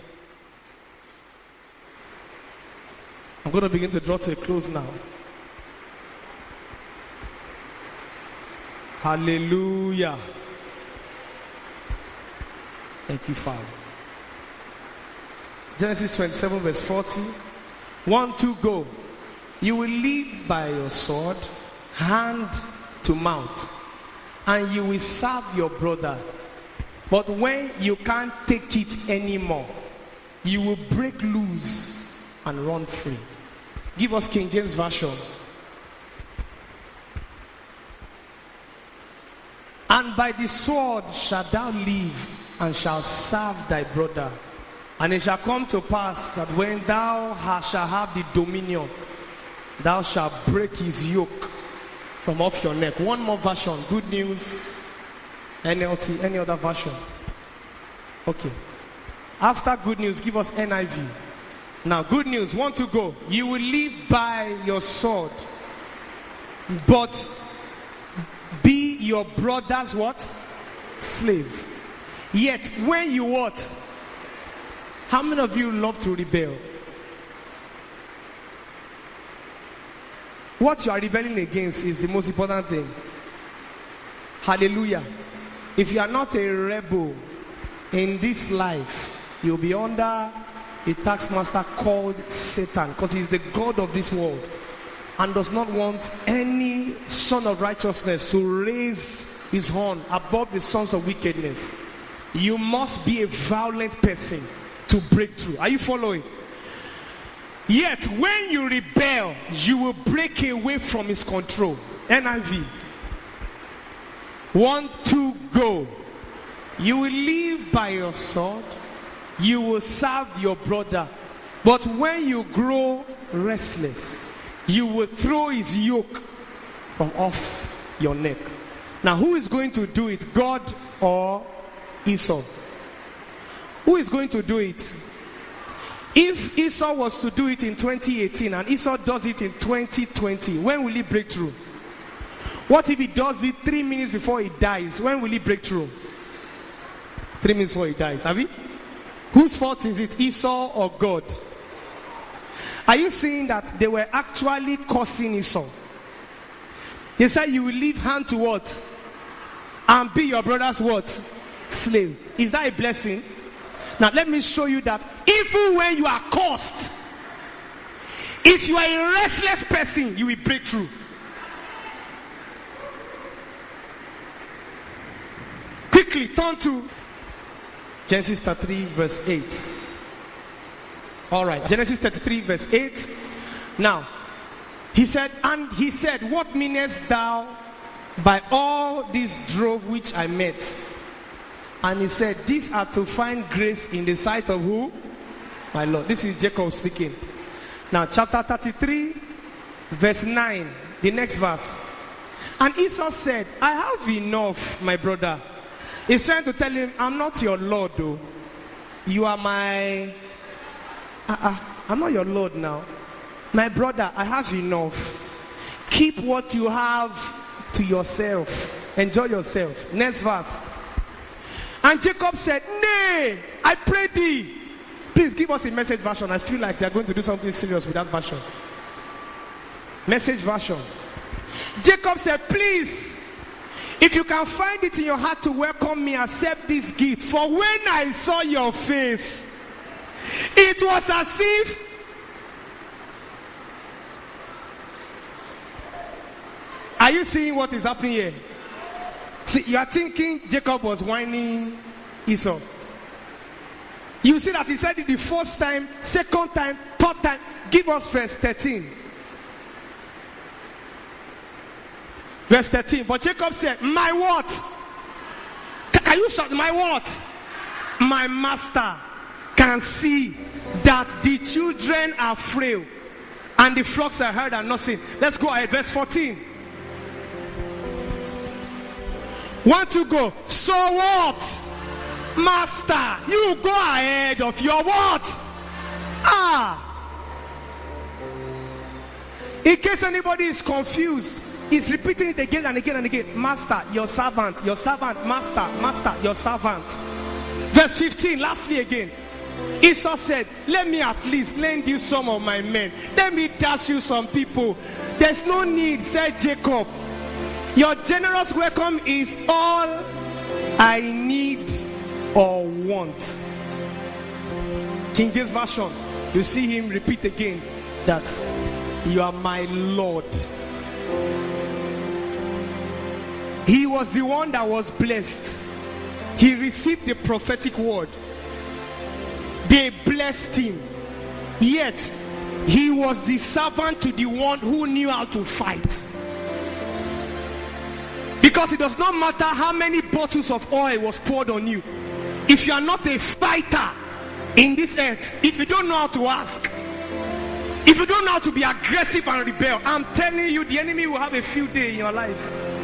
I'm going to begin to draw to a close now. Hallelujah. Thank you, Father. Genesis 27 verse 40. 1, 2, go. You will live by your sword, hand to mouth, and you will serve your brother. But when you can't take it anymore, you will break loose and run free. Give us King James Version. And by the sword shalt thou live, and shalt serve thy brother. And it shall come to pass that when thou shalt have the dominion, thou shalt break his yoke from off your neck. One more version. Good News, NLT, any other version? Okay. After Good News, give us NIV. Now, Good News, want to go. You will live by your sword, but be your brother's what? Slave. Yet, when you what? How many of you love to rebel? What you are rebelling against is the most important thing. Hallelujah. If you are not a rebel in this life, you'll be under a taskmaster called Satan, because he's the god of this world and does not want any son of righteousness to raise his horn above the sons of wickedness. You must be a violent person to break through. Are you following? Yet when you rebel, you will break away from his control. NIV. 1, 2, go. You will live by your sword. You will serve your brother. But when you grow restless, you will throw his yoke from off your neck. Now, who is going to do it? God or Esau? Who is going to do it? If Esau was to do it in 2018 and Esau does it in 2020, when will he break through? What if he does it 3 minutes before he dies? When will he break through? 3 minutes before he dies. Have you? Whose fault is it? Esau or God? Are you seeing that they were actually cursing Esau? He said you will leave hand to what? And be your brother's what? Slave. Is that a blessing? Now let me show you that even when you are cursed, if you are a restless person, you will break through. Quickly turn to Genesis 33 verse 8. Alright, Genesis 33 verse 8. Now, he said, what meanest thou by all this drove which I met? And he said, these are to find grace in the sight of who? My Lord. This is Jacob speaking. Now, chapter 33, verse 9, the next verse. And Esau said, I have enough, my brother. He's trying to tell him, I'm not your Lord, though. You are my... I'm not your Lord now. My brother, I have enough. Keep what you have to yourself. Enjoy yourself. Next verse. And Jacob said, nay, I pray thee. Please give us a Message version. I feel like they're going to do something serious with that version. Message version. Jacob said, please, if you can find it in your heart to welcome me, accept this gift. For when I saw your face, it was as if Are you seeing what is happening here? See, you are thinking Jacob was whining Esau. You see that he said it the first time, second time, third time. Give us verse 13. Verse 13. But Jacob said, my what? Can you shout, my what? My master can see that the children are frail and the flocks are herd and nothing. Let's go ahead. Verse 14. Want to go? So what? Master, you go ahead of your what? In case anybody is confused, he's repeating it again and again and again. Master, your servant, master, master, your servant. Verse 15, lastly again. Esau said, let me at least lend you some of my men. Let me dash you some people. There's no need, said Jacob. Your generous welcome is all I need or want. King James Version, you see him repeat again that you are my Lord. He was the one that was blessed. He received the prophetic word. They blessed him. Yet, he was the servant to the one who knew how to fight. Because it does not matter how many bottles of oil was poured on you. If you are not a fighter in this earth, if you don't know how to ask, if you don't know how to be aggressive and rebel, I'm telling you, the enemy will have a field day in your life.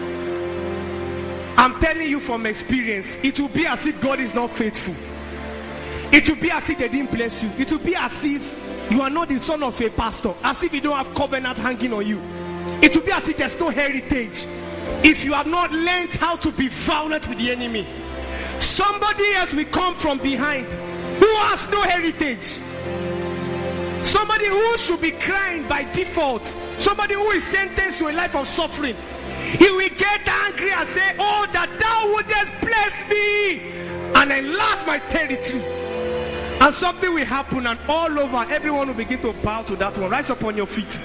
I'm telling you from experience, it will be as if God is not faithful. It will be as if they didn't bless you. It will be as if you are not the son of a pastor, as if you don't have covenant hanging on you. It will be as if there's no heritage. If you have not learned how to be violent with the enemy, somebody else will come from behind who has no heritage. Somebody who should be crying by default. Somebody who is sentenced to a life of suffering. He will get angry and say, oh, that thou wouldest bless me and enlarge my territory. And something will happen, and all over, everyone will begin to bow to that one. Rise up on your feet.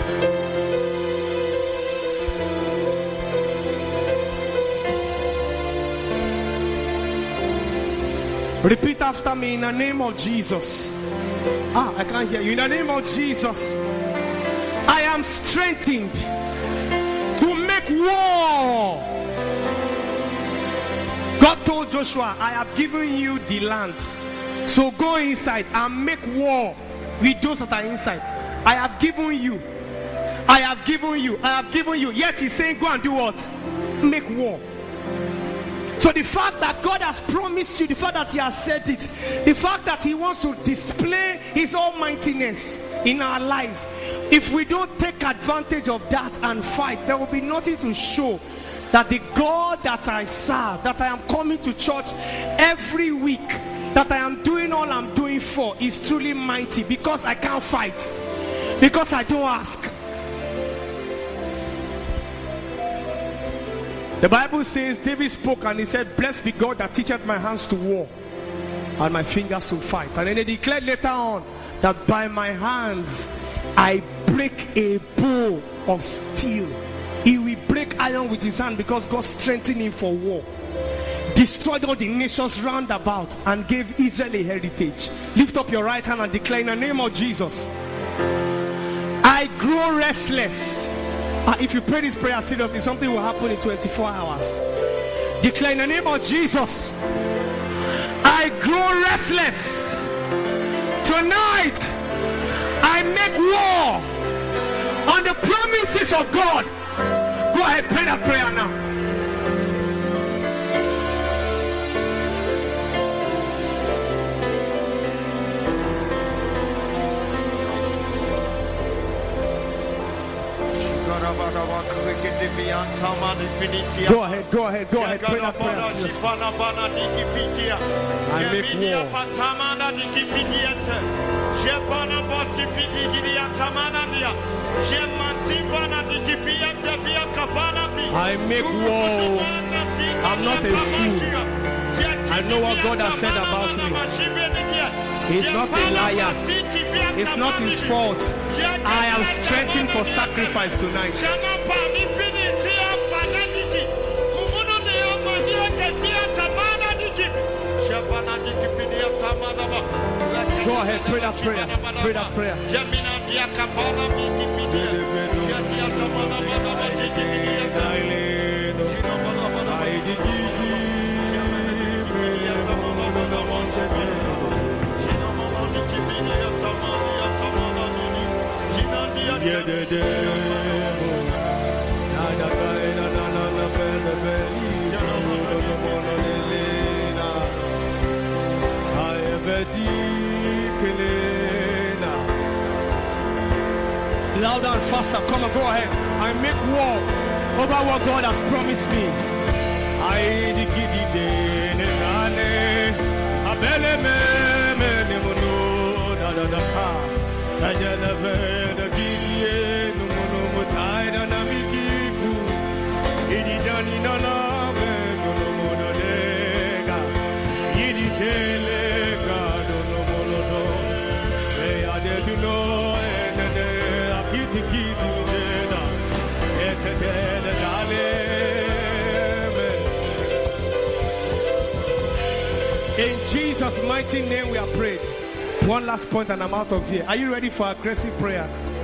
Repeat after me, in the name of Jesus. I can't hear you. In the name of Jesus, I am strengthened to make war. God told Joshua, I have given you the land. So go inside and make war with those that are inside. I have given you. I have given you. I have given you. Yet he's saying, go and do what? Make war. So the fact that God has promised you, the fact that he has said it, the fact that he wants to display his almightiness in our lives, if we don't take advantage of that and fight, there will be nothing to show that the God that I serve, that I am coming to church every week, that I am doing all I'm doing for, is truly mighty, because I can't fight, because I don't ask. The Bible says David spoke and he said, blessed be God that teacheth my hands to war and my fingers to fight. And then he declared later on that by my hands I break a bow of steel. He will break iron with his hand because God strengthened him for war. Destroyed all the nations round about and gave Israel a heritage. Lift up your right hand and declare, in the name of Jesus, I grow restless. If you pray this prayer seriously, something will happen in 24 hours. Declare, in the name of Jesus, I grow restless. Tonight, I make war on the promises of God. Go ahead, pray that prayer now. Go ahead, pray that prayer. I make war. I make war. I'm not a fool. I know what God has said about me. He's not a liar. It's not his fault. I am strengthened for sacrifice tonight. Go ahead, pray that prayer. Pray that prayer. Louder and faster. Come on, go ahead. I make war over what God has promised me. In Jesus' mighty name we are prayed. One last point and I'm out of here. Are you ready for aggressive prayer?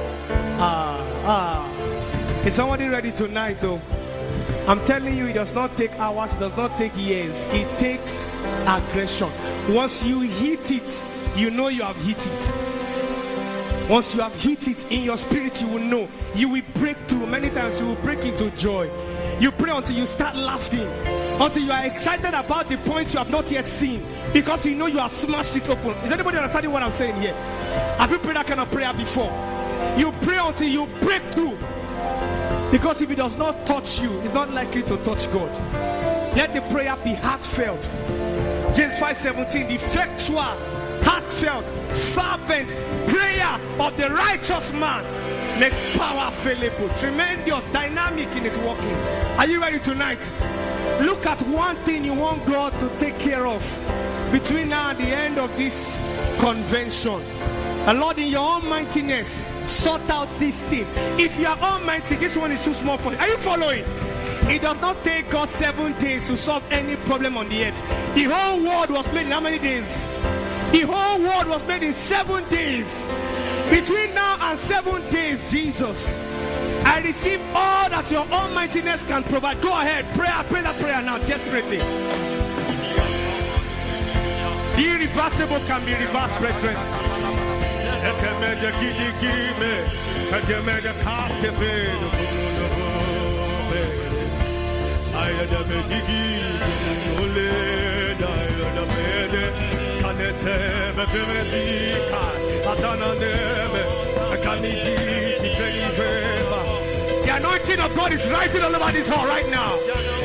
Is somebody ready tonight though? I'm telling you, it does not take hours, it does not take years. It takes aggression. Once you hit it, you know you have hit it. Once you have hit it in your spirit, you will know. You will break through. Many times you will break into joy. You pray until you start laughing, until you are excited about the points you have not yet seen, because you know you have smashed it open. Is anybody understanding what I'm saying here? Have you prayed that kind of prayer before? You pray until you break through, because if it does not touch you, it's not likely to touch God. Let the prayer be heartfelt. James 5:17, the effectual, heartfelt, fervent prayer of the righteous man makes power available. Tremendous, dynamic in its working. Are you ready tonight? Look at one thing you want God to take care of between now and the end of this convention. And Lord, in your almightiness, sort out this thing. If you are almighty, this one is too small for you. Are you following? It does not take God 7 days to solve any problem on the earth. The whole world was made in how many days? The whole world was made in 7 days. Between now and 7 days, Jesus, I receive all that your almightiness can provide. Go ahead, pray that prayer now, desperately. The irreversible can be reversed, brethren. The anointing of God is rising all over this hall right now.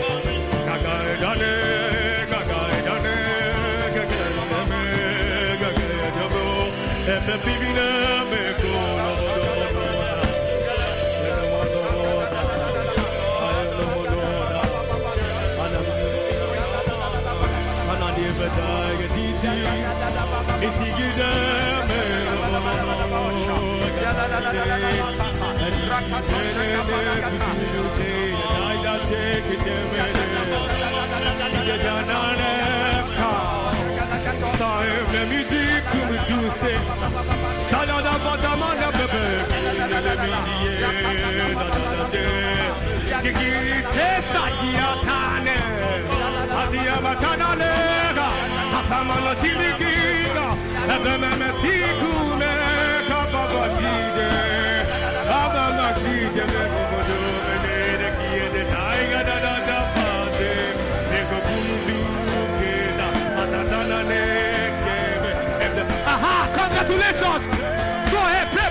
Congratulations! Go ahead, pray.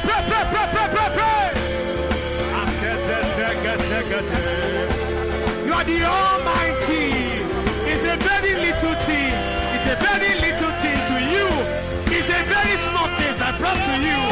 You are the Almighty. It's a very little thing. It's a very little thing to you. It's a very small thing I brought to you.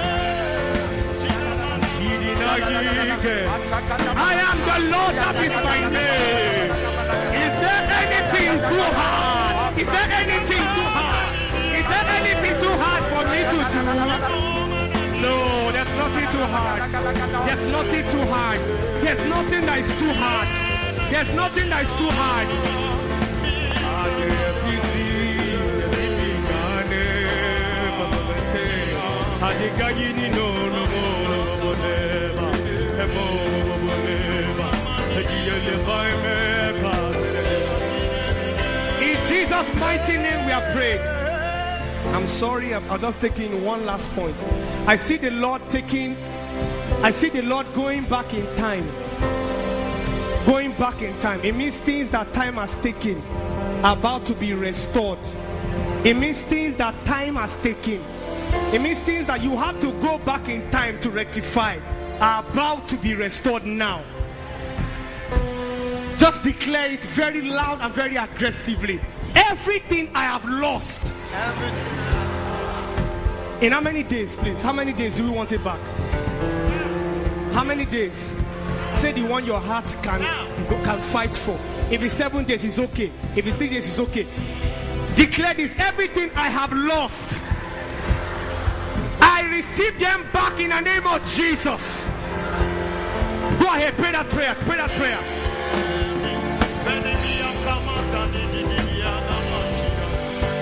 I am the Lord, that is my name. Is there anything too hard? Is there anything too hard? Is there anything too hard for me to do? No, there's nothing too hard. There's nothing too hard. There's nothing that is too hard. There's nothing that is too hard. In Jesus' mighty name we are praying. I'm sorry, I'll just take in one last point. I see the Lord going back in time. Going back in time. It means things that time has taken are about to be restored. It means things that time has taken. It means things that you have to go back in time to rectify are about to be restored now. Just declare it very loud and very aggressively. Everything I have lost. In how many days, please? How many days do we want it back? How many days? Say the one your heart can fight for. If it's 7 days, it's okay. If it's 3 days, it's okay. Declare this. Everything I have lost, I receive them back in the name of Jesus. Go ahead, pray that prayer. Pray that prayer.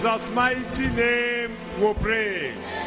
Jesus' mighty name we pray.